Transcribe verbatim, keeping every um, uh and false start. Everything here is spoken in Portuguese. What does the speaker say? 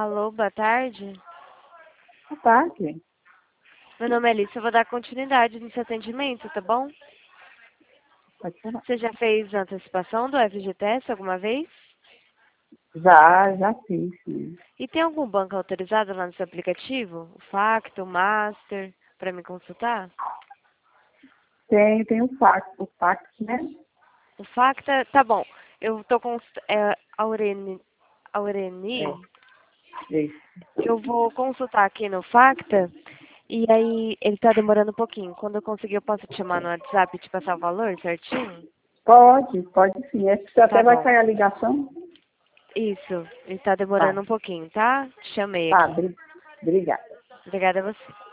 Alô, boa tarde. Boa tarde. Meu nome é Alice, eu vou dar continuidade no seu atendimento, tá bom? Pode falar. Você já fez antecipação do F G T S alguma vez? Já, já fiz, sim. E tem algum banco autorizado lá no seu aplicativo? O Facto, o Master, para me consultar? Tem, tem o fax, o fax, né? O Facta, tá bom. Eu tô com é, Aureni, Aureni, É, isso. eu vou consultar aqui no Facta e aí ele tá demorando um pouquinho. Quando eu conseguir, eu posso te chamar no WhatsApp e te passar o valor certinho? Pode, pode sim. Acho que Tá até vai bom. cair a ligação. Isso, ele tá Tá, demorando um pouquinho, tá? Te chamei tá, aqui. bri- obrigada. Obrigada a você.